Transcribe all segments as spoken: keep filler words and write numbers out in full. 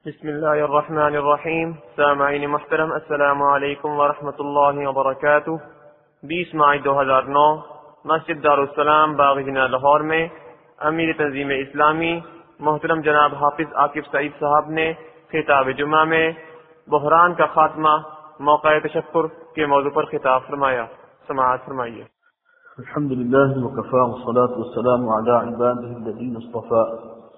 بسم اللہ الرحمن الرحیم. سامعین محترم، السلام علیکم ورحمۃ اللہ وبرکاتہ. بیس مئی دو ہزار نو مسجد دارالسلام باغ جناح لاہور میں امیر تنظیم اسلامی محترم جناب حافظ عاقب سعید صاحب نے خطاب جمعہ میں بحران کا خاتمہ موقع تشکر کے موضوع پر خطاب فرمایا. سماعت فرمائیے. الحمد لله وكفى والصلاة والسلام على عباده الذين اصطفى،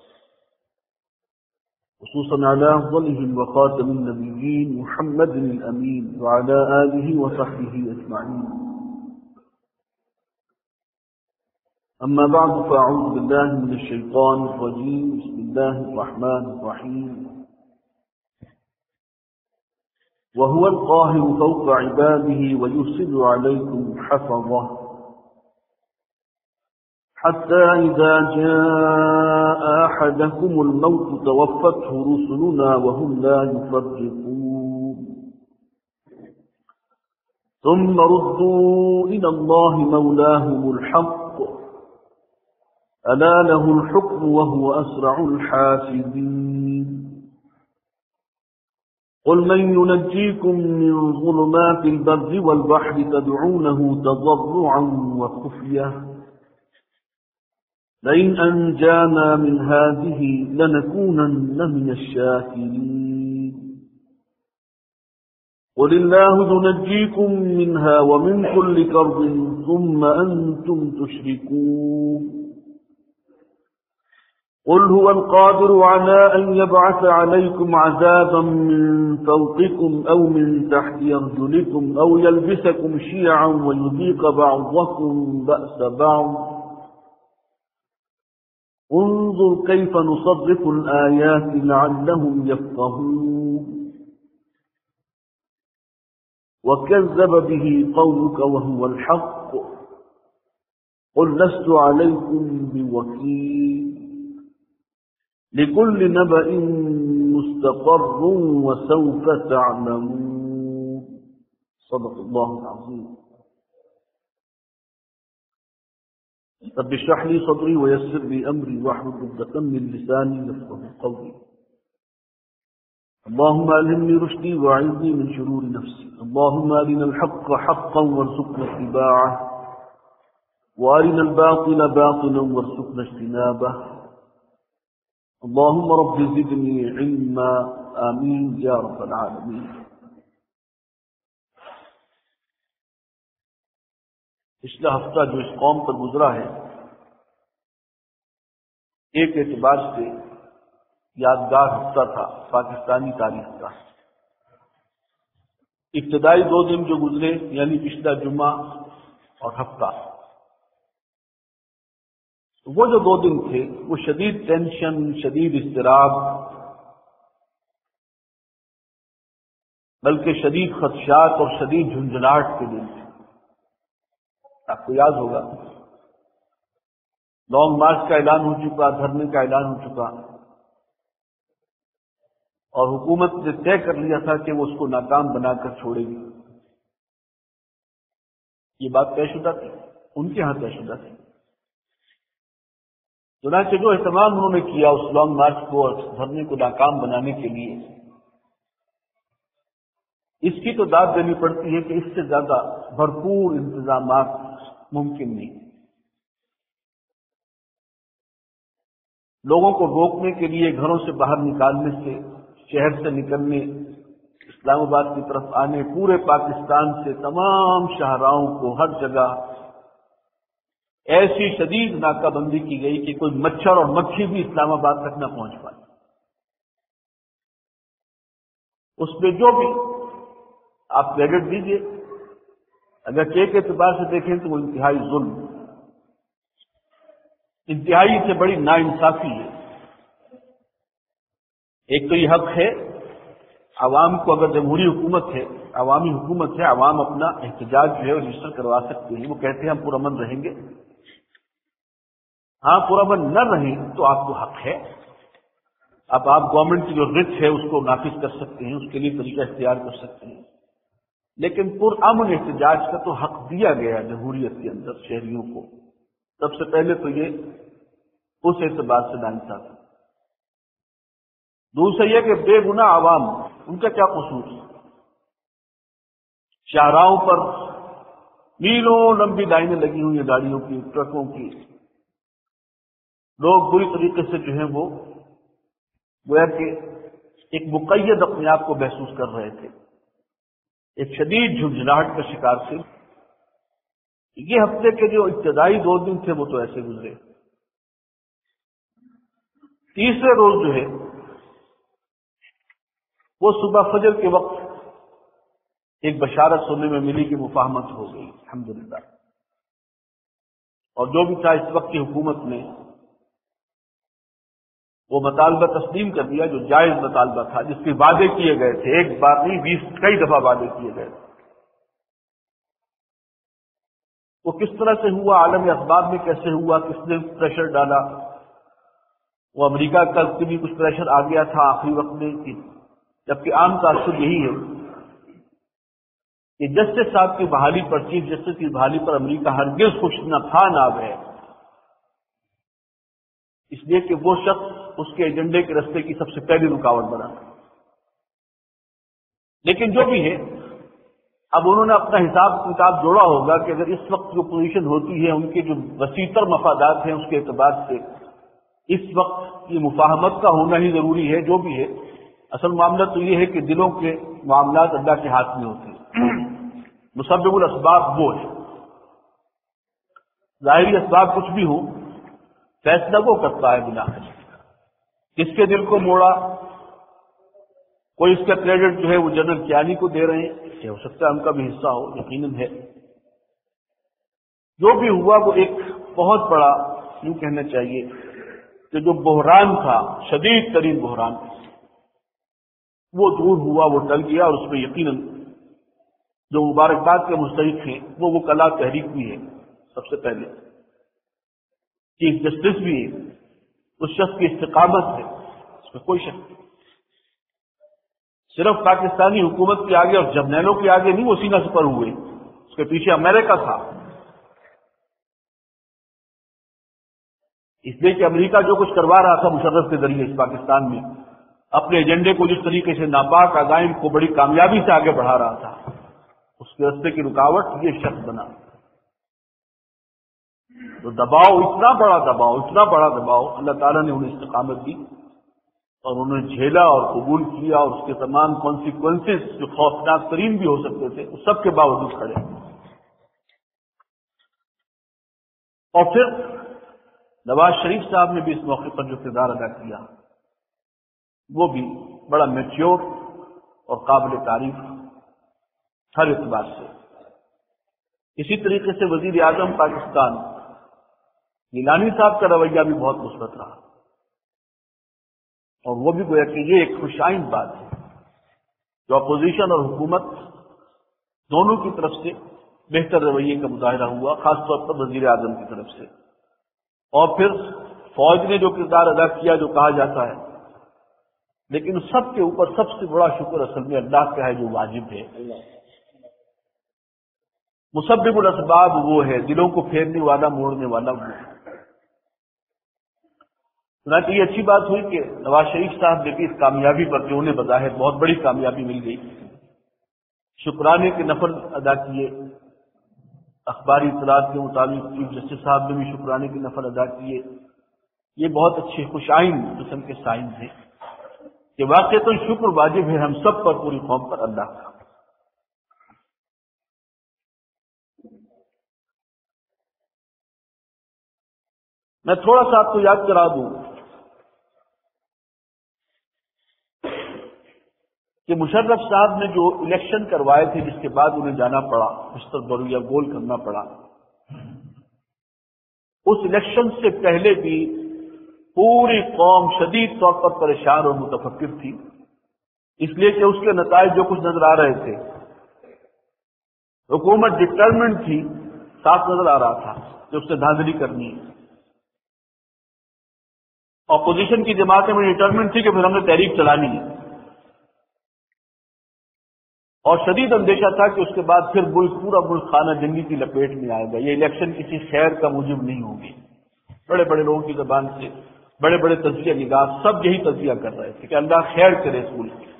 خصوصا على أفضلهم وخاتم النبيين محمد الأمين وعلى آله وصحبه أجمعين. أما بعد، فأعوذ بالله من الشيطان الرجيم. بسم الله الرحمن الرحيم. وهو القاهر فوق عباده ويرسل عليكم حفظه حتى إذا جاء أحدكم الموت توفته رسلنا وهم لا يفرقون ثم ردوا إلى الله مولاهم الحق ألا له الحكم وهو أسرع الحاسبين. قل من ينجيكم من ظلمات البر والبحر تدعونه تضرعا وخفية لئن أنجانا من هذه لنكونن من الشاكرين. قل الله ينجيكم منها ومن كل كرب ثم أنتم تشركون. قل هو القادر على أن يبعث عليكم عذابا من فوقكم أو من تحت أرجلكم أو يلبسكم شيعا ويذيق بعضكم بأس بعض. انظر كيف نصرف الآيات لعلهم يفقهون. وكذب به قومك وهو الحق قل لست عليكم بوكيل لكل نبأ مستقر وسوف تعلمون. صدق الله العظيم. رب اشرح لي صدري ويسر لي أمري واحلل عقدة من لساني يفقهوا قولي. اللهم ألهمني رشدي وأعذني من شرور نفسي. اللهم أرنا الحق حقا وارزقنا اتباعه وأرنا الباطل باطلا وارزقنا اجتنابه. اللهم رب زدني علما. آمين يا رب العالمين. پچھلا ہفتہ جو اس قوم پر گزرا ہے، ایک اعتبار سے یادگار ہفتہ تھا پاکستانی تاریخ کا. ابتدائی دو دن جو گزرے، یعنی پچھلا جمعہ اور ہفتہ، وہ جو دو دن تھے وہ شدید ٹینشن، شدید اضطراب، بلکہ شدید خدشات اور شدید جھنجھلاہٹ کے دن تھے. آپ کو یاد ہوگا لانگ مارچ کا اعلان ہو چکا، دھرنے کا اعلان ہو چکا، اور حکومت نے طے کر لیا تھا کہ وہ اس کو ناکام بنا کر چھوڑے گی. یہ بات طے شدہ تھی، ان کے ہاں طے شدہ تھی. چنانچہ جو اہتمام انہوں نے کیا اس لانگ مارچ کو اور دھرنے کو ناکام بنانے کے لیے، اس کی تو داد دینی پڑتی ہے کہ اس سے زیادہ بھرپور انتظامات ممکن نہیں. لوگوں کو روکنے کے لیے گھروں سے باہر نکالنے سے، شہر سے نکلنے، اسلام آباد کی طرف آنے، پورے پاکستان سے تمام شاہراہوں کو ہر جگہ ایسی شدید ناکہ بندی کی گئی کہ کوئی مچھر اور مکھی بھی اسلام آباد تک نہ پہنچ پائے. اس میں جو بھی آپ کریڈٹ دیجئے، اگر ایک اعتبار سے دیکھیں تو وہ انتہائی ظلم، انتہائی سے بڑی ناانصافی ہے. ایک تو یہ حق ہے عوام کو، اگر جمہوری حکومت ہے، عوامی حکومت ہے، عوام اپنا احتجاج جو ہے رجسٹر کروا سکتے ہیں. وہ کہتے ہیں ہم پرامن رہیں گے. ہاں، پرامن نہ رہیں تو آپ کو حق ہے. اب آپ گورنمنٹ کی جو رٹ ہے اس کو نافذ کر سکتے ہیں، اس کے لیے طریقہ اختیار کر سکتے ہیں. لیکن پرامن احتجاج کا تو حق دیا گیا جمہوریت کے اندر شہریوں کو. سب سے پہلے تو یہ اس اعتبار سے ناانصافی. دوسرا یہ کہ بے گناہ عوام، ان کا کیا قصور؟ شاہراہوں پر میلوں لمبی لائنیں لگی ہوئی ہیں گاڑیوں کی، ٹرکوں کی، لوگ بری طریقے سے جو ہیں وہ گویا کہ ایک مقید اپنے آپ کو محسوس کر رہے تھے، ایک شدید جھنجھلاہٹ کا شکار تھے۔ یہ ہفتے کے جو ابتدائی دو دن تھے وہ تو ایسے گزرے۔ تیسرے روز جو ہے وہ صبح فجر کے وقت ایک بشارت سننے میں ملی کہ مفاہمت ہو گئی الحمدللہ، اور جو بھی تھا اس وقت کی حکومت نے وہ مطالبہ تسلیم کر دیا جو جائز مطالبہ تھا، جس کے وعدے کیے گئے تھے، ایک بار نہیں بیس کئی دفعہ وعدے کیے گئے تھے۔ وہ کس طرح سے ہوا، عالم اخبار میں کیسے ہوا، کس نے پریشر ڈالا؟ وہ امریکہ کا بھی کچھ پریشر آ گیا تھا آخری وقت میں، جبکہ عام تاثر یہی ہے کہ جسٹس صاحب کی بحالی پر، چیف جسٹس کی بحالی پر امریکہ ہرگز خوش نہ تھا نہ اب ہے، اس لیے کہ وہ شخص اس کے ایجنڈے کے رستے کی سب سے پہلی رکاوٹ بنا۔ لیکن جو بھی ہے، اب انہوں نے اپنا حساب کتاب جوڑا ہوگا کہ اگر اس وقت جو پوزیشن ہوتی ہے، ان کے جو وسیع تر مفادات ہیں، اس کے اعتبار سے اس وقت یہ مفاہمت کا ہونا ہی ضروری ہے۔ جو بھی ہے، اصل معاملہ تو یہ ہے کہ دلوں کے معاملات اللہ کے ہاتھ میں ہوتے ہیں، مسبب الاسباب وہ ہے، ظاہری اسباب کچھ بھی ہوں، فیصلہ وہ کرتا ہے بنا کس کے دل کو موڑا۔ کوئی اس کا کریڈٹ جو ہے وہ جنرل کیانی کو دے رہے ہیں، یہ ہو سکتا ہے ان کا بھی حصہ ہو، یقیناً ہے۔ جو بھی ہوا وہ ایک بہت بڑا، یوں کہنا چاہیے کہ جو بحران تھا، شدید ترین بحران، وہ دور ہوا، وہ ٹل گیا، اور اس میں یقیناً جو مبارکباد کے مستحق ہیں وہ وہ کلا تحریک بھی ہے۔ سب سے پہلے چیف جسٹس بھی اس شخص کی استقامت ہے، اس میں کوئی شک نہیں۔ صرف پاکستانی حکومت کے آگے اور جرنیلوں کے آگے نہیں وہ سینہ سپر ہوئے، اس کے پیچھے امریکہ تھا، اس لیے کہ امریکہ جو کچھ کروا رہا تھا مشرف کے ذریعے اس پاکستان میں، اپنے ایجنڈے کو جس طریقے سے ناپاک عزائم کو بڑی کامیابی سے آگے بڑھا رہا تھا، اس کے راستے کی رکاوٹ یہ شخص بنا۔ تو دباؤ، اتنا بڑا دباؤ، اتنا بڑا دباؤ، اللہ تعالیٰ نے انہیں استقامت دی اور انہیں جھیلا اور قبول کیا، اور اس کے تمام کانسیکوینسز جو خوفناک ترین بھی ہو سکتے تھے اس سب کے باوجود کھڑے۔ اور پھر نواز شریف صاحب نے بھی اس موقع پر جو کردار ادا کیا وہ بھی بڑا میچیور اور قابل تعریف ہر اعتبار سے۔ اسی طریقے سے وزیر اعظم پاکستان گیلانی صاحب کا رویہ بھی بہت مثبت رہا، اور وہ بھی گویا کہ یہ ایک خوش آئند بات ہے جو اپوزیشن اور حکومت دونوں کی طرف سے بہتر رویے کا مظاہرہ ہوا، خاص طور پر وزیر اعظم کی طرف سے۔ اور پھر فوج نے جو کردار ادا کیا جو کہا جاتا ہے، لیکن سب کے اوپر سب سے بڑا شکر اصل میں اللہ کا ہے جو واجب ہے۔ مسبب الاسباب وہ ہے، دلوں کو پھیرنے والا، موڑنے والا وہ ہے۔ چنانچہ یہ اچھی بات ہوئی کہ نواز شریف صاحب نے بھی اس کامیابی پر جو انہیں بظاہر بہت بڑی کامیابی مل گئی، شکرانے کے نفل ادا کیے۔ اخباری اطلاعات کے مطابق چیف جسٹس صاحب نے بھی شکرانے کے نفل ادا کیے۔ یہ بہت اچھے خوش آئند قسم کے سائن ہیں کہ واقعتاً شکر واجب ہے ہم سب پر، پوری قوم پر اللہ کا۔ میں تھوڑا سا آپ کو یاد کرا دوں کہ مشرف صاحب نے جو الیکشن کروائے تھے، جس کے بعد انہیں جانا پڑا، مستر برویا گول کرنا پڑا، اس الیکشن سے پہلے بھی پوری قوم شدید طور پر پریشان اور متفکر تھی، اس لیے کہ اس کے نتائج جو کچھ نظر آ رہے تھے، حکومت ڈٹرمنٹ تھی، صاف نظر آ رہا تھا کہ اس سے دھاندلی کرنی ہے۔ اپوزیشن کی جماعتیں میں ڈٹرمنٹ تھی کہ پھر ہم نے تحریک چلانی ہے، اور شدید اندیشہ تھا کہ اس کے بعد پھر ملک پورا ملک خانہ جنگی کی لپیٹ میں آئے گا، یہ الیکشن کسی خیر کا موجب نہیں ہوگی۔ بڑے بڑے لوگوں کی زبان سے بڑے بڑے تجزیہ نگار سب یہی تجزیہ کر رہے تھے کہ اللہ خیر کرے رسول کی.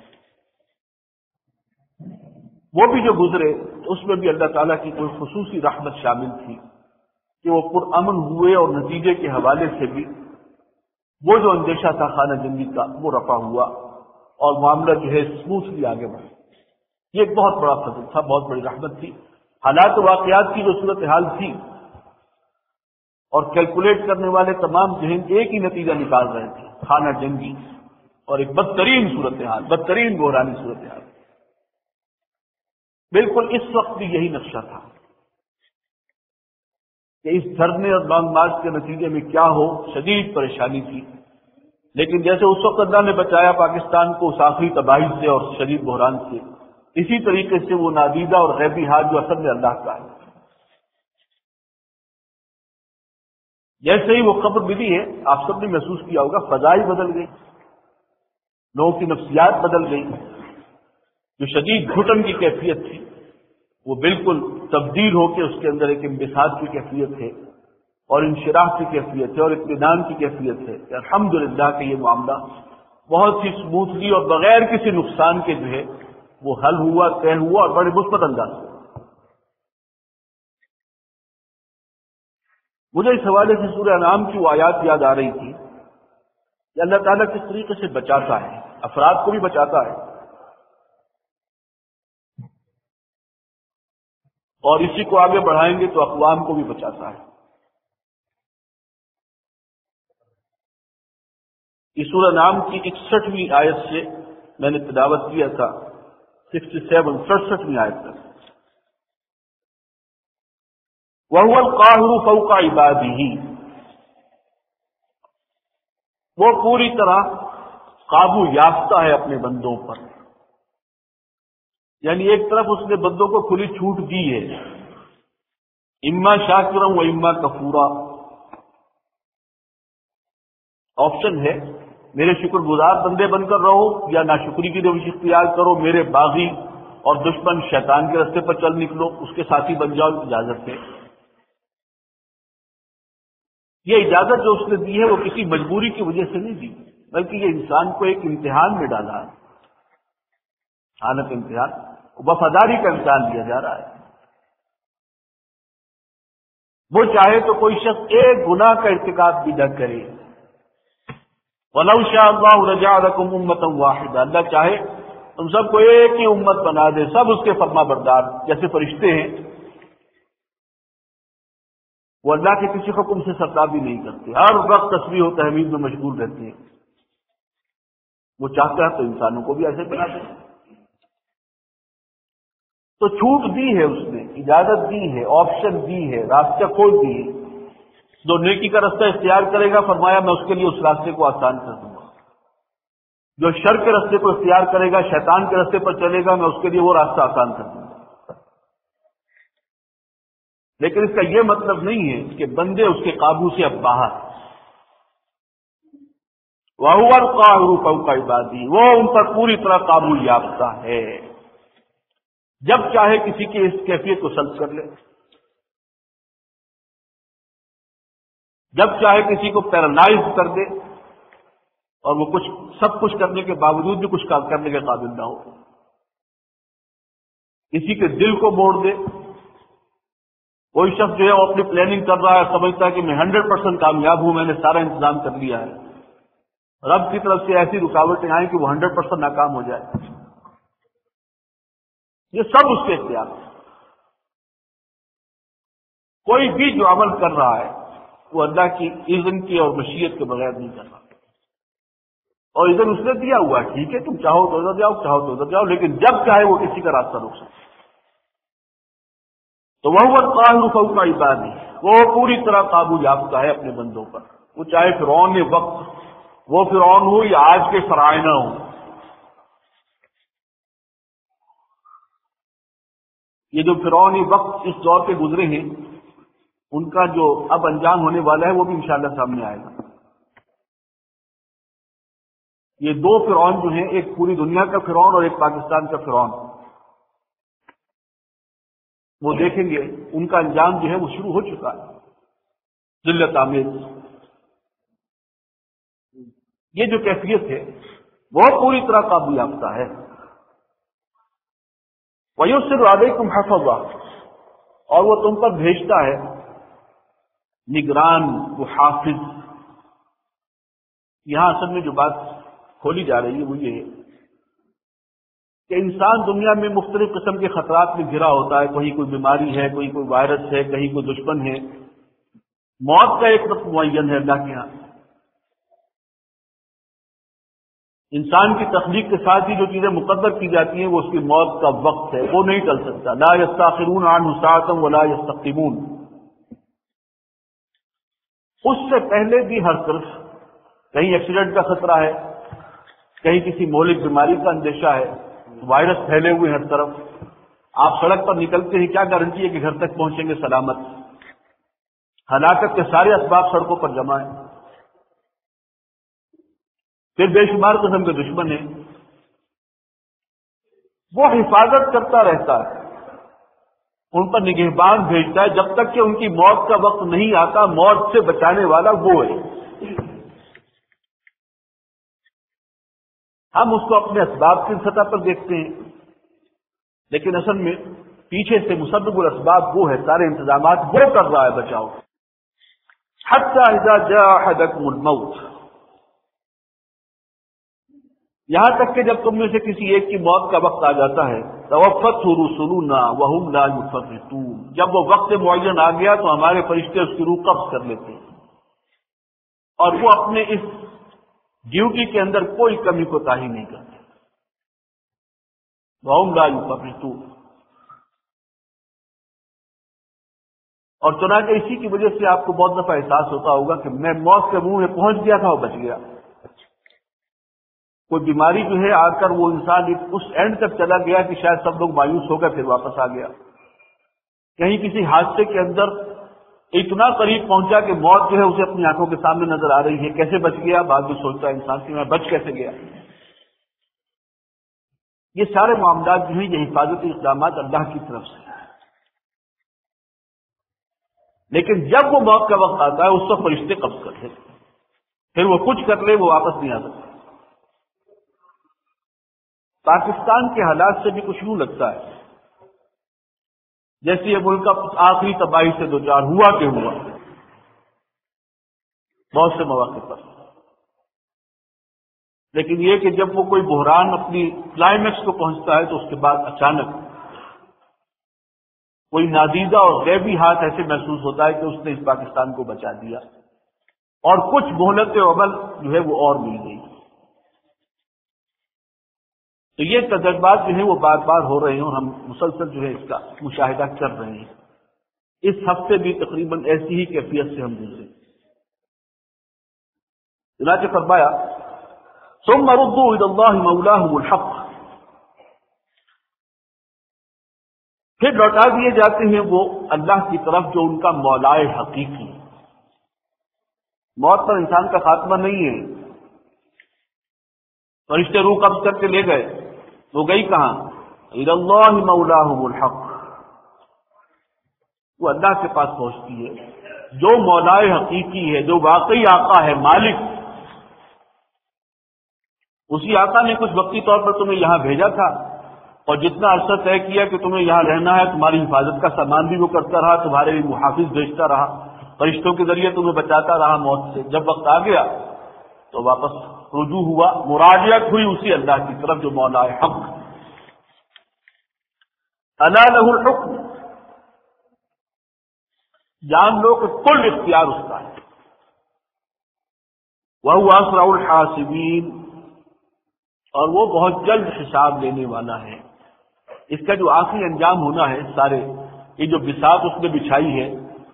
وہ بھی جو گزرے اس میں بھی اللہ تعالیٰ کی کوئی خصوصی رحمت شامل تھی کہ وہ پرامن ہوئے اور نتیجے کے حوالے سے بھی وہ جو اندیشہ تھا خانہ جنگی کا وہ رفع ہوا اور معاملہ جو ہے اسموتھلی آگے بڑھا. یہ ایک بہت بڑا فضل تھا، بہت بڑی رحمت تھی. حالات و واقعات کی جو صورتحال تھی اور کیلکولیٹ کرنے والے تمام ذہن ایک ہی نتیجہ نکال رہے تھے، خانہ جنگی اور ایک بدترین صورتحال، بدترین بحرانی صورتحال. بالکل اس وقت بھی یہی نقشہ تھا کہ اس دھرنے اور لانگ مارچ کے نتیجے میں کیا ہو. شدید پریشانی تھی، لیکن جیسے اس وقت اللہ نے بچایا پاکستان کو اس آخری تباہی سے اور شدید بحران سے، اسی طریقے سے وہ نادیدہ اور غیبی ہاتھ جو اصل میں اللہ کا ہے. جیسے ہی وہ خبر ملی ہے آپ سب نے محسوس کیا ہوگا، فضائی بدل گئی، لوگوں کی نفسیات بدل گئی. جو شدید گھٹن کی کیفیت تھی وہ بالکل تبدیل ہو کے اس کے اندر ایک انبساط کی کیفیت ہے اور انشراح کی کیفیت ہے اور اطمینان کی کیفیت ہے کہ الحمدللہ کہ یہ معاملہ بہت ہی اسموتھلی اور بغیر کسی نقصان کے جو ہے وہ حل ہوا، طے ہوا اور بڑے مثبت انداز سے. مجھے اس حوالے سے سورہ انعام کی وہ آیات یاد آ رہی تھی کہ اللہ تعالیٰ کس طریقے سے بچاتا ہے، افراد کو بھی بچاتا ہے اور اسی کو آگے بڑھائیں گے تو اقوام کو بھی بچاتا ہے. اس سورہ نام کی اکسٹھویں آیت سے میں نے تلاوت کیا تھا، سکسٹی سیون سڑسٹھویں آیت تک. وَهُوَ الْقَاهِرُ فَوْقَ عِبَادِهِ، وہ پوری طرح قابو یافتہ ہے اپنے بندوں پر. یعنی ایک طرف اس نے بندوں کو کھلی چھوٹ دی ہے، اما شاکرا و اما کفورا، آپشن ہے میرے شکر گزار بندے بن کر رہو یا ناشکری کی روش اختیار کرو، میرے باغی اور دشمن شیطان کے راستے پر چل نکلو، اس کے ساتھی بن جاؤ. اجازت ہے. یہ اجازت جو اس نے دی ہے وہ کسی مجبوری کی وجہ سے نہیں دی، بلکہ یہ انسان کو ایک امتحان میں ڈالا ہے. حالت امتحان، وفاداری کا امتحان دیا جا رہا ہے. وہ چاہے تو کوئی شخص ایک گناہ کا ارتکاب بھی نہ کرے. وَلَوْ شَاءَ اللَّهُ لَجَعَلَكُمْ أُمَّةً وَاحِدَةً، اللہ چاہے تم سب کو ایک ہی امت بنا دے، سب اس کے فرما بردار جیسے فرشتے ہیں. وہ اللہ کے کسی حکم سے سرتابی نہیں کرتے، ہر وقت تسبیح و تحمید میں مشغول رہتے ہیں. وہ چاہتا ہے تو انسانوں کو بھی ایسے بنا دے. تو چھوٹ دی ہے اس نے، اجازت دی ہے، آپشن دی ہے، راستہ کھول دی ہے. جو نیکی کا راستہ اختیار کرے گا فرمایا میں اس کے لیے اس راستے کو آسان کر دوں گا. جو شر کے راستے کو اختیار کرے گا، شیطان کے راستے پر چلے گا، میں اس کے لیے وہ راستہ آسان کر دوں گا. لیکن اس کا یہ مطلب نہیں ہے کہ بندے اس کے قابو سے اب باہر. وَهُوَ الْقَاهِرُ فَوْقَ عِبَادِهِ، وہ ان پر پوری طرح قابو یافتہ ہے. جب چاہے کسی کی اس کیفیت کو سلب کر لے، جب چاہے کسی کو پیرالائز کر دے اور وہ کچھ سب کچھ کرنے کے باوجود بھی کچھ کام کرنے کے قابل نہ ہو. کسی کے دل کو موڑ دے. کوئی شخص جو ہے وہ اپنی پلاننگ کر رہا ہے، سمجھتا ہے کہ میں ہنڈریڈ پرسینٹ کامیاب ہوں، میں نے سارا انتظام کر لیا ہے. رب کی طرف سے ایسی رکاوٹیں آئیں کہ وہ ہنڈریڈ پرسینٹ ناکام ہو جائے. یہ سب اس کے اختیار ہے. کوئی بھی جو عمل کر رہا ہے وہ اللہ کی اذن کی اور مشیت کے بغیر نہیں کر رہا. اور اذن اس نے دیا ہوا ہے، ٹھیک ہے تم چاہو تو ادھر جاؤ، چاہو تو ادھر جاؤ، لیکن جب چاہے وہ کسی کا راستہ روک سکتے. تو وہ القاہر فوق عبادی، وہ پوری طرح قابو یافتہ ہے اپنے بندوں پر. وہ چاہے فرعون وقت وہ فرعون ہو یا آج کے فرعونہ ہوں. یہ جو فرعونی وقت اس دور کے گزرے ہیں ان کا جو اب انجام ہونے والا ہے وہ بھی انشاءاللہ سامنے آئے گا. یہ دو فرعون جو ہیں، ایک پوری دنیا کا فرعون اور ایک پاکستان کا فرعون، وہ دیکھیں گے ان کا انجام جو ہے وہ شروع ہو چکا ہے. ذلت آمیز یہ جو کیفیت ہے وہ پوری طرح قابو یافتہ ہے. وَيُرْسِلُ عَلَيْكُمْ حَفَظًا، اور وہ تم پر بھیجتا ہے نگران، وہ حافظ. یہاں اصل میں جو بات کھولی جا رہی ہے وہ یہ ہے کہ انسان دنیا میں مختلف قسم کے خطرات میں گھرا ہوتا ہے. کہیں کوئی بیماری ہے، کوئی کوئی وائرس ہے، کہیں کوئی دشمن ہے. موت کا ایک وقت معین ہے اللہ کے ہاں. انسان کی تخلیق کے ساتھ ہی جو چیزیں مقدر کی جاتی ہیں وہ اس کی موت کا وقت ہے، وہ نہیں ٹل سکتا. لا یستاخرون عنہ ساعۃ ولا یستقدمون. اس سے پہلے بھی ہر طرف کہیں ایکسیڈنٹ کا خطرہ ہے، کہیں کسی مہلک بیماری کا اندیشہ ہے، وائرس پھیلے ہوئے ہر طرف. آپ سڑک پر نکلتے ہیں، کیا گارنٹی ہے کہ گھر تک پہنچیں گے سلامت؟ ہلاکت کے سارے اسباب سڑکوں پر جمع ہیں. پھر بے شمار قسم کے دشمن ہیں. وہ حفاظت کرتا رہتا ہے، ان پر نگہبان بھیجتا ہے جب تک کہ ان کی موت کا وقت نہیں آتا. موت سے بچانے والا وہ ہے. ہم اس کو اپنے اسباب کی سطح پر دیکھتے ہیں، لیکن اصل میں پیچھے سے مسبب الاسباب وہ ہے، سارے انتظامات وہ کر رہا ہے بچاؤ. حتی اذا جاء احدکم الموت، یہاں تک کہ جب تم میں سے کسی ایک کی موت کا وقت آ جاتا ہے، توفته رسلنا وهم لا يفرطون، جب وہ وقت معین آ گیا تو ہمارے فرشتے اس کی روح قبض کر لیتے ہیں اور وہ اپنے اس ڈیوٹی کے اندر کوئی کمی کوتاہی نہیں کرتے. وهم لا يفرطون. اور چنانچہ اسی کی وجہ سے آپ کو بہت دفعہ احساس ہوتا ہوگا کہ میں موت کے منہ میں پہنچ گیا تھا اور بچ گیا. کوئی بیماری جو ہے آ کر وہ انسان اس اینڈ تک چلا گیا کہ شاید سب لوگ مایوس ہو گئے، پھر واپس آ گیا. کہیں کسی حادثے کے اندر اتنا قریب پہنچا کہ موت جو ہے اسے اپنی آنکھوں کے سامنے نظر آ رہی ہے، کیسے بچ گیا؟ بعد میں سوچتا ہے انسان کہ میں بچ کیسے گیا. یہ سارے معاملات جو ہیں یہ حفاظتی اقدامات اللہ کی طرف سے ہیں. لیکن جب وہ موت کا وقت آتا ہے اس وقت فرشتے قبض کر لیتے، پھر وہ کچھ کر لے وہ واپس نہیں آ سکتا. پاکستان کے حالات سے بھی کچھ یوں لگتا ہے جیسے یہ ملک آخری تباہی سے دوچار ہوا کہ ہوا بہت سے مواقع پر. لیکن یہ کہ جب وہ کوئی بحران اپنی کلائمیکس کو پہنچتا ہے تو اس کے بعد اچانک کوئی نادیدہ اور غیبی ہاتھ ایسے محسوس ہوتا ہے کہ اس نے اس پاکستان کو بچا دیا اور کچھ مہلت عمل جو ہے وہ اور مل گئی. تو یہ تجربات جو ہیں وہ بار بار ہو رہے ہیں اور ہم مسلسل جو ہے اس کا مشاہدہ کر رہے ہیں. اس ہفتے بھی تقریباً ایسی ہی کیفیت سے ہم گزرے. چنانچہ فرمایا ثم ردوا الى الله مولاهم الحق، پھر لوٹا دیے جاتے ہیں وہ اللہ کی طرف جو ان کا مولائے حقیقی. موت پر انسان کا خاتمہ نہیں ہے. فرشتے روح قبض کر کے لے گئے، وہ گئی کہاں؟ الى الله مولاهم الحق، وہ اللہ کے پاس پہنچتی ہے جو مولائے حقیقی ہے، جو واقعی آقا ہے، مالک. اسی آقا نے کچھ وقتی طور پر تمہیں یہاں بھیجا تھا اور جتنا عرصہ طے کیا کہ تمہیں یہاں رہنا ہے، تمہاری حفاظت کا سامان بھی وہ کرتا رہا، تمہارے لیے محافظ بھیجتا رہا، فرشتوں کے ذریعے تمہیں بچاتا رہا موت سے. جب وقت آ گیا تو واپس رجوع ہوا، مراجعت ہوئی اسی اللہ کی طرف جو مولا حق. الا لہ الحکم، جان لو کہ کل اختیار اس کا ہے. وہو اسرع الحاسبین، اور وہ بہت جلد حساب لینے والا ہے. اس کا جو آخری انجام ہونا ہے، سارے یہ جو بساط اس نے بچھائی ہے،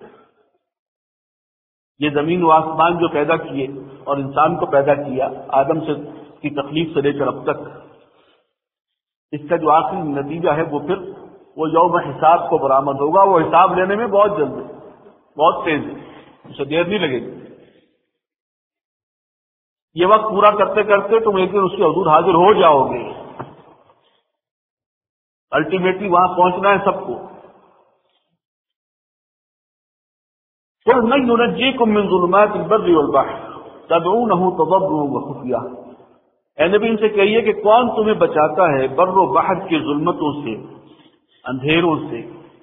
یہ زمین و آسمان جو پیدا کیے اور انسان کو پیدا کیا آدم سے کی تخلیق سے لے کر اب تک، اس کا جو آخری نتیجہ ہے وہ پھر وہ یوم حساب کو برآمد ہوگا. وہ حساب لینے میں بہت جلد ہے، بہت تیز ہے، اسے دیر نہیں لگے گی. یہ وقت پورا کرتے کرتے تم ایک دن اس کے حضور حاضر ہو جاؤ گے. الٹیمیٹلی وہاں پہنچنا ہے سب کو. قل من ينجيكم من ظلمات البر والبحر، تدعونہ تضرعا وخفیہ، اے نبی ان سے کہیے کہ کون تمہیں بچاتا ہے بر و بحر کی ظلمتوں سے، اندھیروں سے،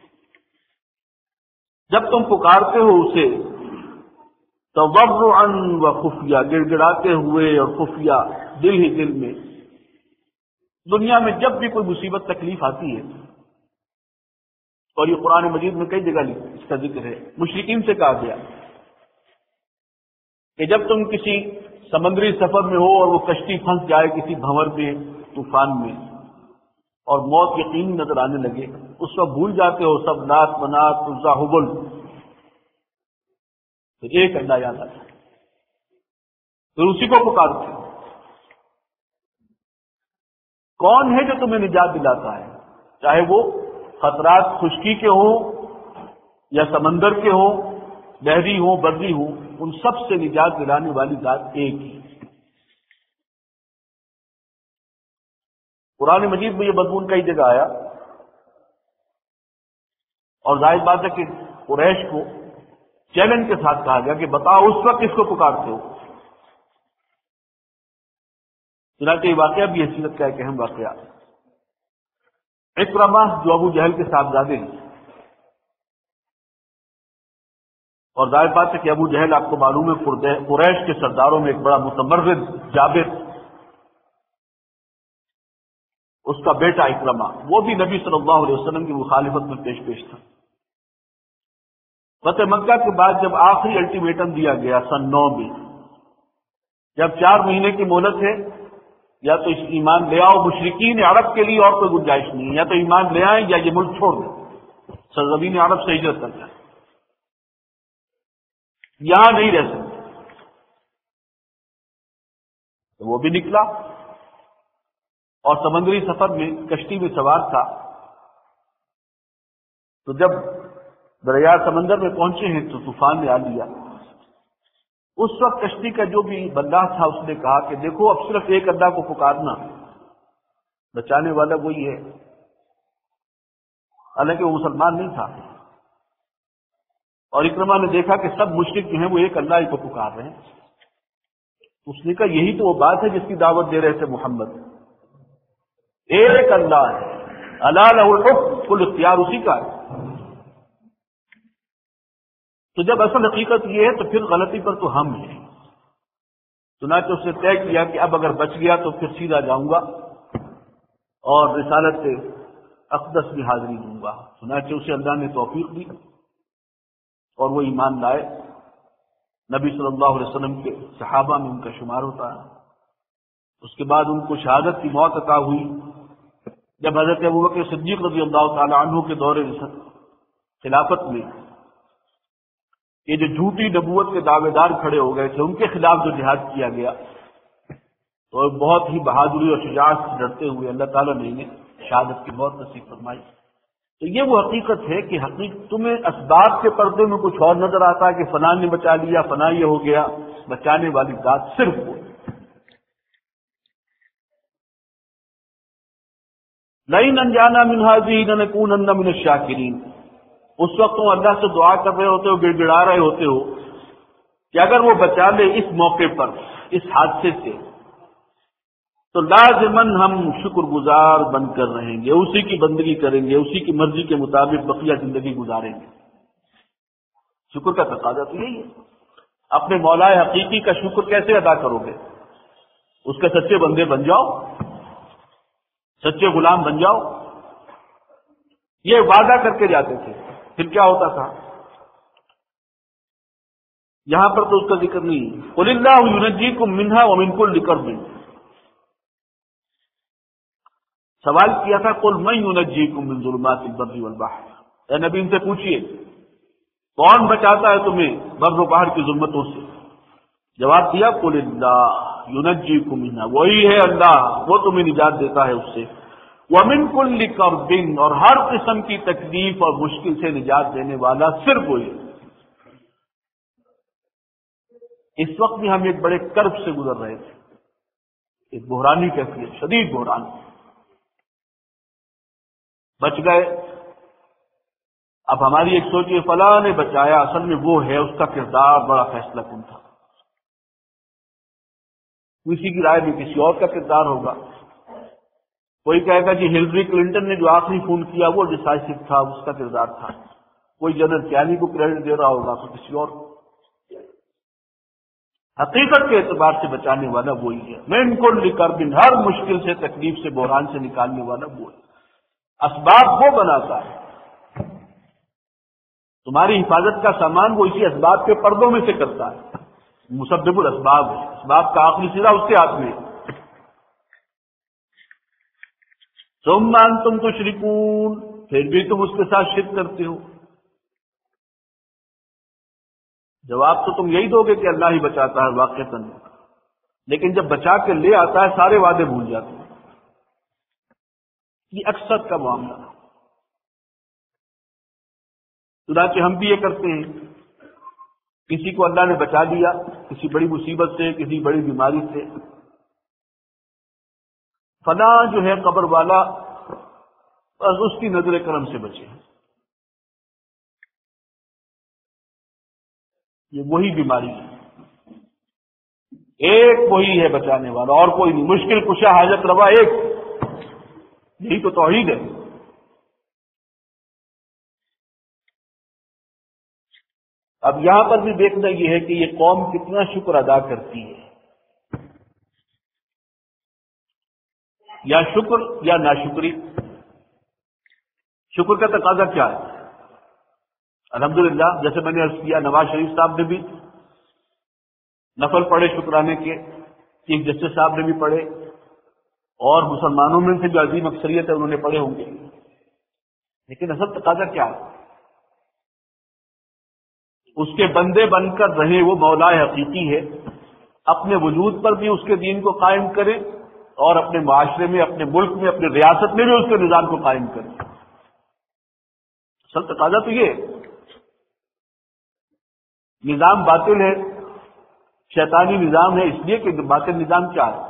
جب تم پکارتے ہو اسے تضرعا وخفیہ، گڑ گڑاتے ہوئے اور خفیہ، دل ہی دل میں۔ دنیا میں جب بھی کوئی مصیبت تکلیف آتی ہے، اور یہ قرآن مجید میں کئی جگہ اس کا ذکر ہے، مشرکین سے کہا گیا کہ جب تم کسی سمندری سفر میں ہو اور وہ کشتی پھنس جائے کسی بھنور میں، طوفان میں، اور موت یقینی نظر آنے لگے، اس وقت بھول جاتے ہو سب لات منات عزا حبل، تو ایک اللہ یاد آتا ہے، پھر اسی کو پکارتے ہو۔ کون ہے جو تمہیں نجات دلاتا ہے، چاہے وہ خطرات خشکی کے ہوں یا سمندر کے ہوں، بحری ہوں بری ہوں، ان سب سے نجات دلانے والی ذات ایک ہی۔ قرآن مجید میں یہ مضمون کئی جگہ آیا، اور ظاہر بات ہے کہ قریش کو چیلنج کے ساتھ کہا گیا کہ بتاؤ اس وقت کس کو پکارتے ہو۔ چنانچہ یہ واقعہ بھی حیثیت کا ایک اہم واقعہ، اکرمہ جو ابو جہل کے صاحبزادے ہیں، اور ظاہر بات ہے کہ ابو جہل آپ کو معلوم ہے قریش کے سرداروں میں ایک بڑا متمرد جابر، اس کا بیٹا اکرمہ، وہ بھی نبی صلی اللہ علیہ وسلم کی مخالفت میں پیش پیش تھا۔ فتح مکہ کے بعد جب آخری الٹیمیٹم دیا گیا سن نو میں، جب چار مہینے کی مہلت ہے، یا تو اس ایمان لے آؤ، مشرکین عرب کے لیے اور کوئی گنجائش نہیں ہے، یا تو ایمان لے آئیں یا یہ ملک چھوڑ دیں، سرزمین عرب سے ہجرت کر جائیں، یہاں نہیں رہ سکتے۔ تو وہ بھی نکلا اور سمندری سفر میں کشتی میں سوار تھا، تو جب دریا سمندر میں پہنچے ہیں تو طوفان نے آ لیا۔ اس وقت کشتی کا جو بھی بندہ تھا اس نے کہا کہ دیکھو اب صرف ایک اللہ کو پکارنا، بچانے والا وہی ہے، حالانکہ وہ مسلمان نہیں تھا، اور اکرمہ نے دیکھا کہ سب مشرک جو ہیں وہ ایک اللہ ہی کو پکار رہے ہیں۔ اس نے کہا یہی تو وہ بات ہے جس کی دعوت دے رہے تھے محمد، ایک اللہ ہے، الا لہ الحکم، کل اختیار اسی کا ہے۔ تو جب اصل حقیقت یہ ہے تو پھر غلطی پر تو ہم ہیں۔ چنانچہ اس نے طے کیا کہ اب اگر بچ گیا تو پھر سیدھا جاؤں گا اور رسالت سے اقدس بھی حاضری دوں گا۔ چنانچہ اسے اللہ نے توفیق دی اور وہ ایمان لائے، نبی صلی اللہ علیہ وسلم کے صحابہ میں ان کا شمار ہوتا ہے۔ اس کے بعد ان کو شہادت کی موت عطا ہوئی جب حضرت ابوبکر صدیق رضی اللہ تعالی عنہ کے دور خلافت میں یہ جو جھوٹی نبوت کے دعوے دار کھڑے ہو گئے تھے، ان کے خلاف جو جہاد کیا گیا، تو بہت ہی بہادری اور شجاعت سے ڈرتے ہوئے اللہ تعالیٰ نے انہیں شہادت کی موت نصیب فرمائی۔ تو یہ وہ حقیقت ہے کہ حقیقت تمہیں اسباب کے پردے میں کچھ اور نظر آتا ہے کہ فلاں نے بچا لیا، فلاں یہ ہو گیا، بچانے والی ذات صرف وہ۔ لئن انجانا من هذه لنكونن من الشاکرین، اس وقت تم اللہ سے دعا کر رہے ہوتے ہو، گڑ گڑا رہے ہوتے ہو کہ اگر وہ بچا لے اس موقع پر، اس حادثے سے، تو لازماً ہم شکر گزار بن کر رہیں گے، اسی کی بندگی کریں گے، اسی کی مرضی کے مطابق بقیہ زندگی گزاریں گے۔ شکر کا تقاضا تو یہی ہے۔ اپنے مولا حقیقی کا شکر کیسے ادا کرو گے؟ اس کے سچے بندے بن جاؤ، سچے غلام بن جاؤ۔ یہ وعدہ کر کے جاتے تھے، پھر کیا ہوتا تھا؟ یہاں پر تو اس کا ذکر نہیں۔ قل اللہ ینجیکم منہا ومن کل کرب، سوال کیا تھا قل من ینجیکم من ظلمات البر والبحر، اے نبی ان سے پوچھئے کون بچاتا ہے تمہیں بر و بحر کی ظلمتوں سے؟ جواب دیا قل اللہ ینجیکم منہا، وہی ہے اللہ، وہ تمہیں نجات دیتا ہے اس سے، ومن کل کرب، اور ہر قسم کی تکلیف اور مشکل سے نجات دینے والا صرف وہی ہے۔ اس وقت بھی ہم ایک بڑے کرب سے گزر رہے تھے، ایک بحرانی کیفیت، شدید بحران، بچ گئے۔ اب ہماری ایک سوچ یہ فلاں نے بچایا، اصل میں وہ ہے، اس کا کردار بڑا فیصلہ کن تھا۔ کسی کی رائے میں کسی اور کا کردار ہوگا. کوئی کہے گا جی ہلری کلنٹن نے جو آخری فون کیا وہ ڈسائسو تھا، اس کا کردار تھا. کوئی جنرل کیانی کو کریڈٹ دے رہا ہوگا تو کسی اور. حقیقت کے اعتبار سے بچانے والا وہی ہے. من کل کرب، ہر مشکل سے، تکلیف سے، بحران سے نکالنے والا وہی. اسباب وہ بناتا ہے، تمہاری حفاظت کا سامان وہ اسی اسباب کے پردوں میں سے کرتا ہے. مسبب الاسباب ہے، اسباب کا آخری سرا اس کے ہاتھ میں ہے. ثم انتم تشرکون، پھر بھی تم اس کے ساتھ شرک کرتے ہو. جواب تو تم یہی دو گے کہ اللہ ہی بچاتا ہے واقعتاً، لیکن جب بچا کے لے آتا ہے سارے وعدے بھول جاتے ہیں. یہ اکثر کا معاملہ ہے. چنانچہ ہم بھی یہ کرتے ہیں، کسی کو اللہ نے بچا دیا کسی بڑی مصیبت سے، کسی بڑی بیماری سے، فلاں جو ہے قبر والا بس اس کی نظر کرم سے بچے. یہ وہی بیماری ہے، ایک وہی ہے بچانے والا اور کوئی نہیں. مشکل کشا حاجت روا ایک، یہی تو توحید ہے. اب یہاں پر بھی دیکھنا یہ ہے کہ یہ قوم کتنا شکر ادا کرتی ہے، یا شکر یا ناشکری. شکر کا تقاضا کیا ہے؟ الحمدللہ جیسے میں نے عرض کیا، نواز شریف صاحب نے بھی نفل پڑھے شکرانے کے، چیف جسٹس صاحب نے بھی پڑھے، اور مسلمانوں میں سے جو عظیم اکثریت ہے انہوں نے پڑھے ہوں گے. لیکن اصل تقاضا کیا ہے؟ اس کے بندے بن کر رہے، وہ مولا حقیقی ہے، اپنے وجود پر بھی اس کے دین کو قائم کرے اور اپنے معاشرے میں، اپنے ملک میں، اپنے ریاست میں بھی اس کے نظام کو قائم کرے. اصل تقاضا تو یہ نظام باطل ہے، شیطانی نظام ہے. اس لیے کہ باطل نظام کیا ہے؟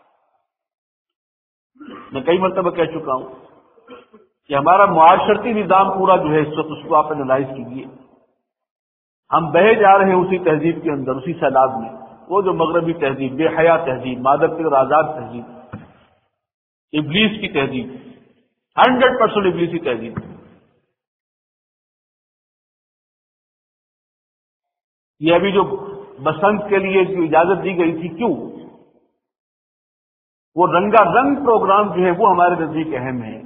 میں کئی مرتبہ کہہ چکا ہوں کہ ہمارا معاشرتی نظام پورا جو ہے اس وقت، اس کو آپ انالائز کیجیے. ہم بہے جا رہے ہیں اسی تہذیب کے اندر، اسی سیلاب میں. وہ جو مغربی تہذیب، بے حیا تہذیب، مادر اور آزاد تہذیب، ابلیس کی تہذیب، ہنڈریڈ پرسینٹ ابلیسی تہذیب. یہ ابھی جو بسنت کے لیے جو اجازت دی گئی تھی، کیوں؟ وہ رنگا رنگ پروگرام جو ہے وہ ہمارے نزدیک اہم ہے،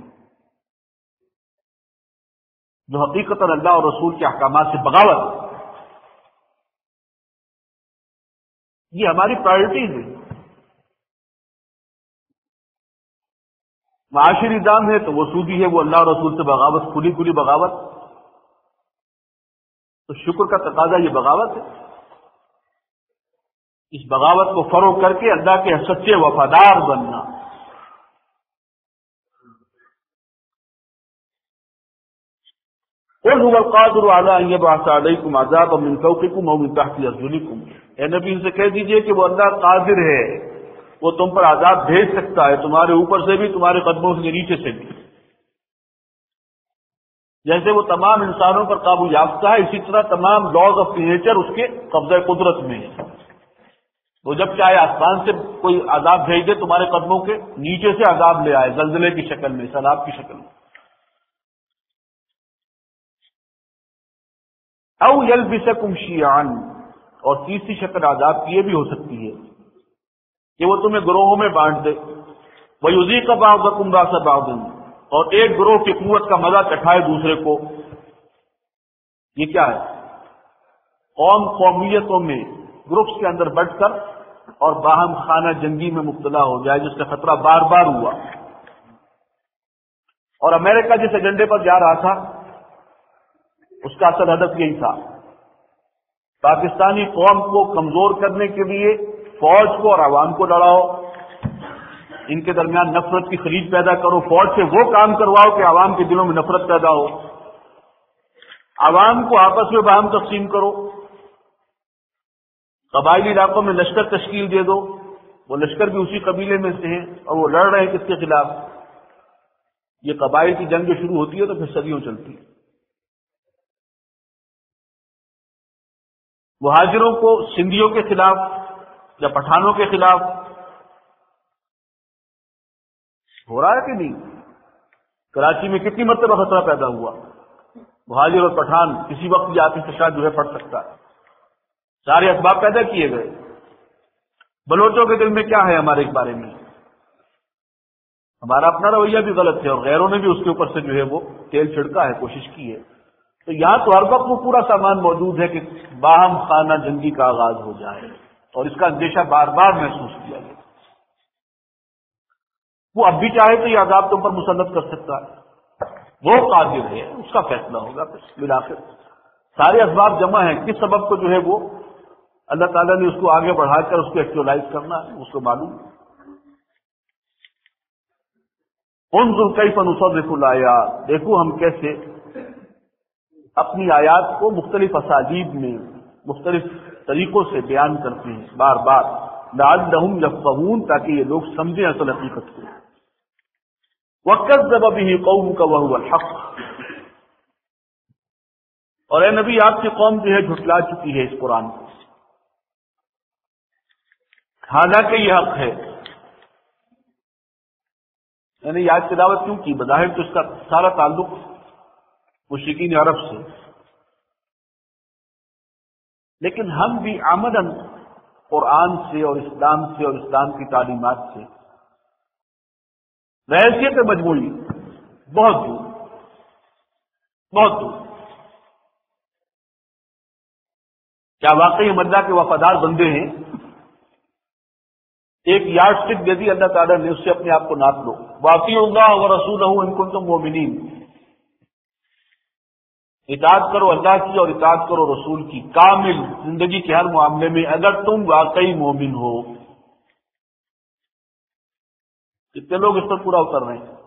جو حقیقت اللہ اور رسول کے احکامات سے بغاوت. یہ ہماری پرائرٹیز ہے. معاشی نظام ہے تو وہ سودی ہے، وہ اللہ اور رسول سے بغاوت، کھلی کھلی بغاوت. تو شکر کا تقاضا یہ بغاوت ہے. اس بغاوت کو فروغ کر کے اللہ کے سچے وفادار بننا. قل هو القادر على ان يبعث عليكم عذابا من فوقكم او من تحت ارجلكم. اے نبی ان سے کہہ دیجئے کہ وہ اللہ قادر ہے، وہ تم پر عذاب بھیج سکتا ہے، تمہارے اوپر سے بھی، تمہارے قدموں سے نیچے سے بھی. جیسے وہ تمام انسانوں پر قابو یافتہ ہے، اسی طرح تمام لاز آف نیچر اس کے قبضہ قدرت میں ہے. وہ جب چاہے آسمان سے کوئی عذاب بھیج دے، تمہارے قدموں کے نیچے سے عذاب لے آئے، زلزلے کی شکل میں، سیلاب کی شکل میں. او یلبسکم شیعا، اور تیسری شکل عذاب کی یہ بھی ہو سکتی ہے کہ وہ تمہیں گروہوں میں بانٹ دے. وَيُذِيقَ بَعْضَكُمْ بَأْسَ بَعْضٍ، اور ایک گروہ کی قوت کا مزہ چکھائے دوسرے کو. یہ کیا ہے؟ قوم قومیتوں میں، گروپس کے اندر بٹ کر اور باہم خانہ جنگی میں مبتلا ہو جائے، جس کا خطرہ بار بار ہوا. اور امریکہ جس ایجنڈے پر جا رہا تھا اس کا اصل ہدف یہی تھا، پاکستانی قوم کو کمزور کرنے کے لیے فوج کو اور عوام کو لڑاؤ، ان کے درمیان نفرت کی خلیج پیدا کرو، فوج سے وہ کام کرواؤ کہ عوام کے دلوں میں نفرت پیدا ہو، عوام کو آپس میں باہم تقسیم کرو، قبائلی علاقوں میں لشکر تشکیل دے دو، وہ لشکر بھی اسی قبیلے میں سے ہیں اور وہ لڑ رہے ہیں کس کے خلاف. یہ قبائل کی جنگ جو شروع ہوتی ہے تو پھر صدیوں چلتی ہے. مہاجروں کو سندھیوں کے خلاف یا پٹھانوں کے خلاف ہو رہا ہے کہ نہیں؟ کراچی میں کتنی مرتبہ خطرہ پیدا ہوا، مہاجر اور پٹھان کسی وقت بھی آتش فشاں جو ہے پڑ سکتا ہے، سارے اسباب پیدا کیے گئے۔ بلوچوں کے دل میں کیا ہے ہمارے بارے میں؟ ہمارا اپنا رویہ بھی غلط ہے اور غیروں نے بھی اس کے اوپر سے جو ہے وہ تیل چھڑکا ہے، کوشش کی ہے۔ تو یہاں تو ہر وقت وہ پورا سامان موجود ہے کہ باہم خانہ جنگی کا آغاز ہو جائے، اور اس کا اندیشہ بار بار محسوس کیا گیا۔ وہ اب بھی چاہے تو یہ عذاب تم پر مسلط کر سکتا ہے، وہ قادر ہے، اس کا فیصلہ ہوگا۔ بالآخر سارے اسباب جمع ہیں، کس سبب کو جو ہے وہ اللہ تعالیٰ نے اس کو آگے بڑھا کر اس کو ایکچولائز کرنا ہے، اس کو معلوم۔ انظر کیف نصرف الآیات، دیکھو ہم کیسے اپنی آیات کو مختلف اسالیب میں مختلف طریقوں سے بیان کرتے ہیں بار بار، لعلہم یفقہون، تاکہ یہ لوگ سمجھیں اصل حقیقت کو۔ وَكَذَّبَ بِهِ قَوْمُكَ وَهُوَ الْحَقُّ، اور اے نبی آپ کی قوم جو ہے جھٹلا چکی ہے اس قرآن کو، حالانکہ یہ حق ہے۔ میں نے آیت تلاوت کیوں کی؟ بظاہر تو اس کا سارا تعلق مشرکین عرب سے، لیکن ہم بھی عملاً قرآن سے اور اسلام سے اور اسلام کی تعلیمات سے بحیثیت مجموعی بہت دور بہت دور۔ کیا واقعی ہم اللہ کے وفادار بندے ہیں؟ ایک یارڈ اسٹک دے دی اللہ تعالیٰ نے، اس سے اپنے آپ کو ناپ لو۔ وَأَطِیعُوا اللَّهَ وَرَسُولَهُ إِن كُنتُم مُؤْمِنِينَ، اطاعت کرو اللہ کی اور اطاعت کرو رسول کی، کامل زندگی کے ہر معاملے میں، اگر تم واقعی مومن ہو۔ کتنے لوگ اس پر پورا اتر رہے ہیں؟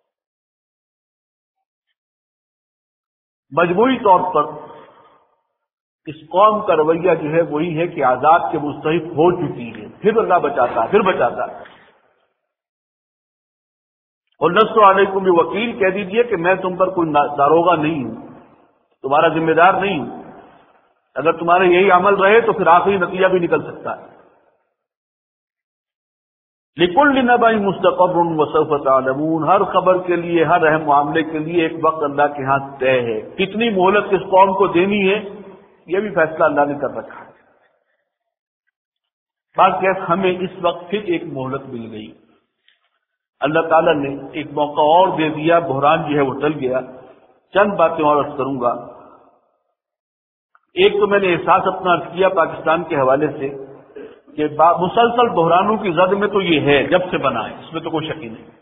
مجموعی طور پر اس قوم کا رویہ جو ہے وہی ہے کہ عذاب کے مستحق ہو چکی ہے، پھر اللہ بچاتا ہے، پھر بچاتا ہے۔ اور لست علیکم بوکیل، کہہ دیجئے کہ میں تم پر کوئی داروغہ نہیں ہوں، تمہارا ذمہ دار نہیں ہوں۔ اگر تمہارے یہی عمل رہے تو پھر آخری نتیجہ بھی نکل سکتا ہے۔ لِكُلِّ نَبَإٍ مُسْتَقَرٌّ وَسَوْفَ تَعْلَمُونَ، ہر خبر کے لیے، ہر اہم معاملے کے لیے ایک وقت اللہ کے ہاں طے ہے۔ کتنی مہلت اس قوم کو دینی ہے یہ بھی فیصلہ اللہ نے کر رکھا ہے۔ بات کہ ہمیں اس وقت پھر ایک مہلت مل گئی، اللہ تعالیٰ نے ایک موقع اور دے دیا، بحران جو ہے وہ ٹل گیا۔ چند باتیں اور عرض کروں گا۔ ایک تو میں نے احساس اپنا عرض کیا پاکستان کے حوالے سے کہ مسلسل بحرانوں کی زد میں تو یہ ہے، جب سے بنا ہے، اس میں تو کوئی شک ہی نہیں،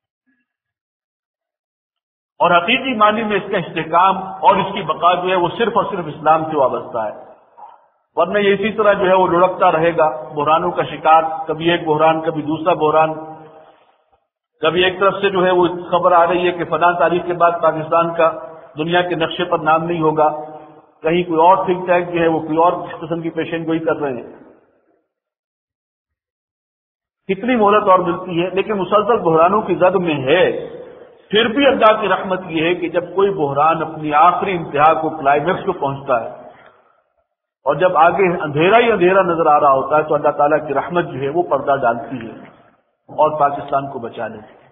اور حقیقی معنی میں اس کا استحکام اور اس کی بقا جو ہے وہ صرف اور صرف اسلام سے وابستہ ہے، ورنہ یہ اسی طرح جو ہے وہ لڑکتا رہے گا، بحرانوں کا شکار، کبھی ایک بحران کبھی دوسرا بحران، کبھی ایک طرف سے جو ہے وہ خبر آ رہی ہے کہ فلاں تاریخ کے بعد پاکستان کا دنیا کے نقشے پر نام نہیں ہوگا، کہیں کوئی اور تھنک ٹینک جو ہے وہ کوئی اور قسم کی پیشن گوئی کر رہے ہیں۔ کتنی مہلت اور ملتی ہے، لیکن مسلسل بحرانوں کی زد میں ہے۔ پھر بھی اللہ کی رحمت یہ ہے کہ جب کوئی بحران اپنی آخری انتہا کو، کلائمیکس کو پہنچتا ہے، اور جب آگے اندھیرا ہی اندھیرا نظر آ رہا ہوتا ہے، تو اللہ تعالیٰ کی رحمت جو ہے وہ پردہ ڈالتی ہے اور پاکستان کو بچا لیتی ہے۔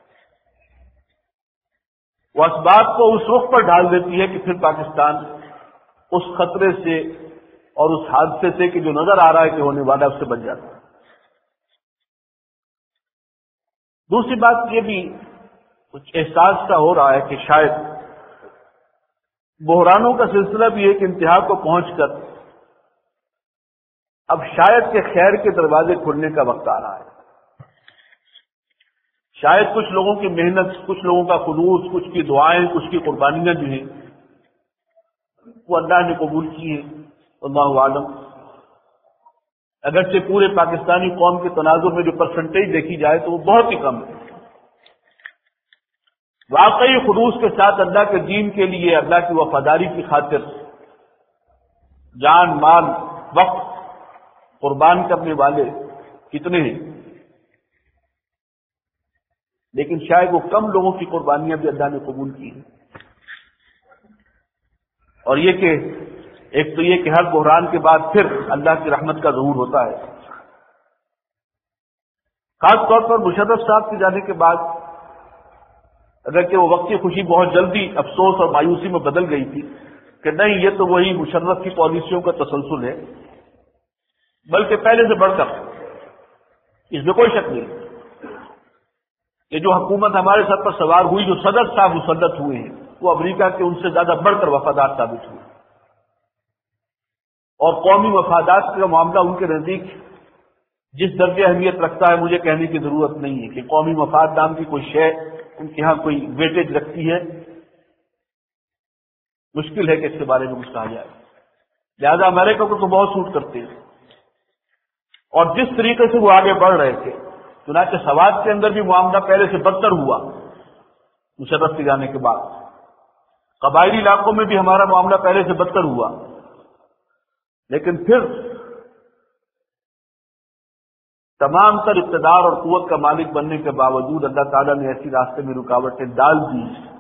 وہ اسباب کو اس رخ پر ڈال دیتی ہے کہ پھر پاکستان اس خطرے سے اور اس حادثے سے کہ جو نظر آ رہا ہے کہ ہونے والا ہے، اس سے بچ جاتا ہے۔ دوسری بات یہ بھی کچھ احساس کا ہو رہا ہے کہ شاید بحرانوں کا سلسلہ بھی ایک انتہا کو پہنچ کر اب شاید کہ خیر کے دروازے کھلنے کا وقت آ رہا ہے۔ شاید کچھ لوگوں کی محنت، کچھ لوگوں کا خلوص، کچھ کی دعائیں، کچھ کی قربانیاں جو ہیں وہ اللہ نے قبول کی ہیں، اللہ عالم۔ اگرچہ پورے پاکستانی قوم کے تناظر میں جو پرسنٹیج دیکھی جائے تو وہ بہت ہی کم ہے۔ واقعی خلوص کے ساتھ اللہ کے دین کے لیے، اللہ کی وفاداری کی خاطر جان، مال، وقت قربان کرنے والے کتنے ہیں، لیکن شاید وہ کم لوگوں کی قربانیاں بھی اللہ نے قبول کی ہیں۔ اور یہ کہ ایک تو یہ کہ ہر بحران کے بعد پھر اللہ کی رحمت کا ظہور ہوتا ہے۔ خاص طور پر مشرف صاحب کے جانے کے بعد اگرچہ وہ وقتی خوشی بہت جلدی افسوس اور مایوسی میں بدل گئی تھی کہ نہیں یہ تو وہی مشرف کی پالیسیوں کا تسلسل ہے، بلکہ پہلے سے بڑھ کر اس میں کوئی شک نہیں کہ جو حکومت ہمارے سر پر سوار ہوئی، جو صدر صاحب مسلط ہوئے ہیں، وہ امریکہ کے ان سے زیادہ بڑھ کر وفادار ثابت ہوئے، اور قومی مفادات کا معاملہ ان کے نزدیک جس درجے اہمیت رکھتا ہے مجھے کہنے کی ضرورت نہیں ہے کہ قومی مفاد نام کی کوئی شے ان کے ہاں کوئی ویٹیج رکھتی ہے، مشکل ہے کہ اس کے بارے میں کچھ کہا جائے۔ لہذا امریکہ کو تو بہت سوٹ کرتے ہیں، اور جس طریقے سے وہ آگے بڑھ رہے تھے، چنانچہ سوات کے اندر بھی معاملہ پہلے سے بدتر ہوا مشرف کے جانے کے بعد، قبائلی علاقوں میں بھی ہمارا معاملہ پہلے سے بدتر ہوا، لیکن پھر تمام تر اقتدار اور قوت کا مالک بننے کے باوجود اللہ تعالیٰ نے ایسی راستے میں رکاوٹیں ڈال دی،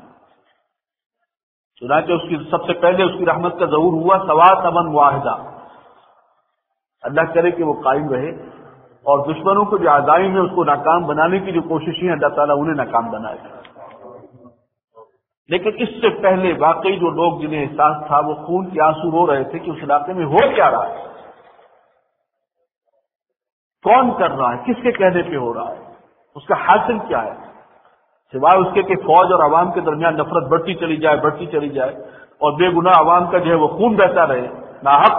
چنانچہ اس کی سب سے پہلے اس کی رحمت کا ظہور ہوا سوات امن معاہدہ، اللہ کرے کہ وہ قائم رہے، اور دشمنوں کو جو عزائم ہے اس کو ناکام بنانے کی جو کوششیں اللہ تعالیٰ انہیں ناکام بنائے۔ لیکن اس سے پہلے واقعی جو لوگ جنہیں احساس تھا وہ خون کے آنسو رو رہے تھے کہ اس علاقے میں ہو کیا رہا ہے، کون کر رہا ہے، کس کے کہنے پہ ہو رہا ہے، اس کا حاصل کیا ہے، سوائے اس کے کہ فوج اور عوام کے درمیان نفرت بڑھتی چلی جائے بڑھتی چلی جائے اور بے گناہ عوام کا جو ہے وہ خون بہتا رہے ناحق۔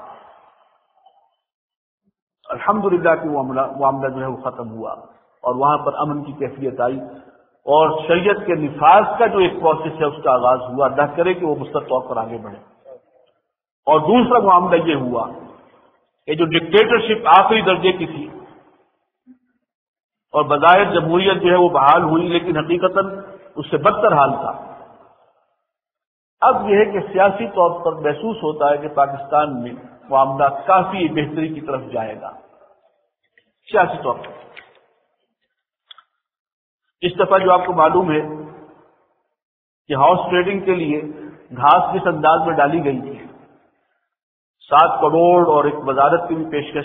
الحمدللہ کہ وہ معاملہ جو ہے وہ ختم ہوا اور وہاں پر امن کی کیفیت آئی، اور شریعت کے نفاذ کا جو ایک پروسیس ہے اس کا آغاز ہوا، اللہ کرے کہ وہ مستقل طور پر آگے بڑھے۔ اور دوسرا معاملہ یہ ہوا کہ جو ڈکٹیٹرشپ آخری درجے کی تھی اور بظاہر جمہوریت جو ہے وہ بحال ہوئی، لیکن حقیقتاً اس سے بدتر حال تھا۔ اب یہ ہے کہ سیاسی طور پر محسوس ہوتا ہے کہ پاکستان میں معاملہ کافی بہتری کی طرف جائے گا سیاسی طور پر۔ اس دفعہ جو آپ کو معلوم ہے کہ ہاؤس ٹریڈنگ کے لیے گھاس جس انداز میں ڈالی گئی تھی، سات کروڑ اور ایک وزارت کی بھی پیشکش،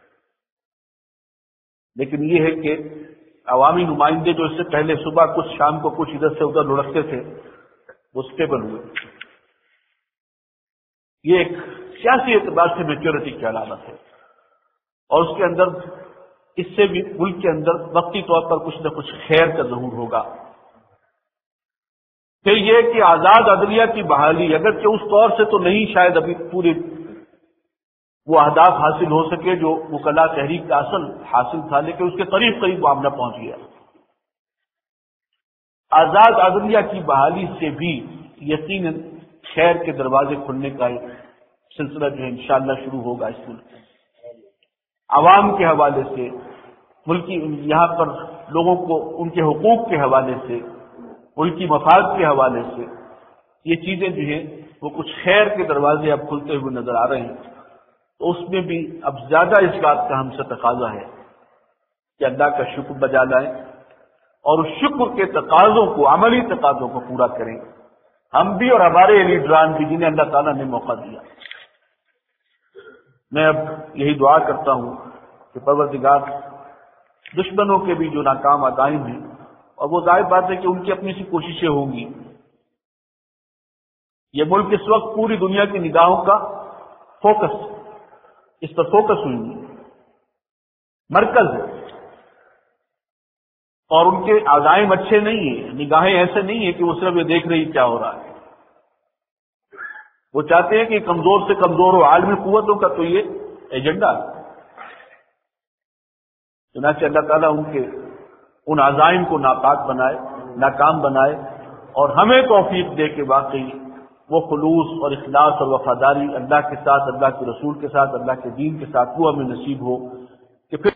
لیکن یہ ہے کہ عوامی نمائندے جو اس سے پہلے صبح کچھ شام کو کچھ ادھر سے ادھر لڑکتے تھے وہ اسٹیبل ہوئے۔ یہ ایک سیاسی اعتبار سے میچورٹی کی علامت ہے، اور اس کے اندر اس سے بھی ملک کے اندر وقتی طور پر کچھ نہ کچھ خیر کا ظہور ہوگا۔ پھر یہ کہ آزاد عدلیہ کی بحالی، اگرچہ اس طور سے تو نہیں شاید ابھی پورے وہ اہداف حاصل ہو سکے جو وکلاء تحریک کا اصل حاصل تھا، لیکن اس کے قریب قریب معاملہ پہنچ گیا۔ آزاد عدلیہ کی بحالی سے بھی یقیناً خیر کے دروازے کھلنے کا ایک سلسلہ جو ہے انشاءاللہ شروع ہوگا اس ملک میں، عوام کے حوالے سے، ملکی یہاں پر لوگوں کو ان کے حقوق کے حوالے سے، ملکی مفاد کے حوالے سے، یہ چیزیں جو ہیں وہ کچھ خیر کے دروازے اب کھلتے ہوئے نظر آ رہے ہیں۔ تو اس میں بھی اب زیادہ اس بات کا ہم سے تقاضا ہے کہ اللہ کا شکر بجا لائیں اور اس شکر کے تقاضوں کو، عملی تقاضوں کو پورا کریں، ہم بھی اور ہمارے لیڈران بھی جنہیں اللہ تعالیٰ نے موقع دیا۔ میں اب یہی دعا کرتا ہوں کہ پروردگار دشمنوں کے بھی جو ناکام عزائم ہیں، اور وہ ظاہر بات ہے کہ ان کی اپنی سی کوششیں ہوں گی، یہ ملک اس وقت پوری دنیا کی نگاہوں کا فوکس، اس پر فوکس ہوئی ہے، مرکز ہے، اور ان کے عزائم اچھے نہیں ہیں، نگاہیں ایسے نہیں ہیں کہ وہ صرف یہ دیکھ رہی کیا ہو رہا ہے، وہ چاہتے ہیں کہ کمزور سے کمزور ہو، عالمی قوتوں کا تو یہ ایجنڈا ہے۔ چنانچہ اللہ تعالیٰ ان کے ان عزائم کو ناپاک بنائے، ناکام بنائے، اور ہمیں توفیق دے کہ واقعی وہ خلوص اور اخلاص اور وفاداری اللہ کے ساتھ، اللہ کے رسول کے ساتھ، اللہ کے دین کے ساتھ وہ ہمیں نصیب ہو کہ پھر